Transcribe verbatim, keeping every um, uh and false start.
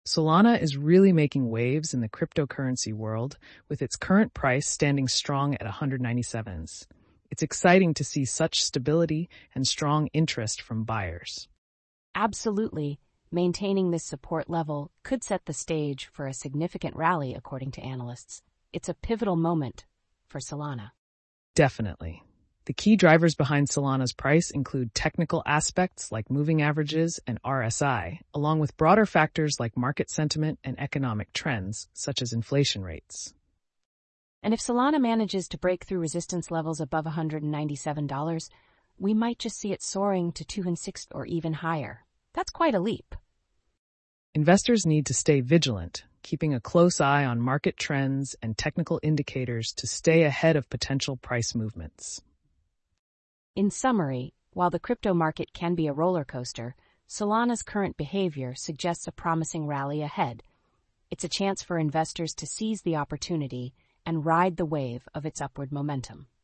Solana is really making waves in the cryptocurrency world, with its current price standing strong at one hundred ninety-sevens. It's exciting to see such stability and strong interest from buyers. Absolutely. Maintaining this support level could set the stage for a significant rally, according to analysts. It's a pivotal moment for Solana. Definitely. The key drivers behind Solana's price include technical aspects like moving averages and R S I, along with broader factors like market sentiment and economic trends, such as inflation rates. And if Solana manages to break through resistance levels above one hundred ninety-seven dollars, we might just see it soaring to two hundred sixty or even higher. That's quite a leap. Investors need to stay vigilant, keeping a close eye on market trends and technical indicators to stay ahead of potential price movements. In summary, while the crypto market can be a roller coaster, Solana's current behavior suggests a promising rally ahead. It's a chance for investors to seize the opportunity and ride the wave of its upward momentum.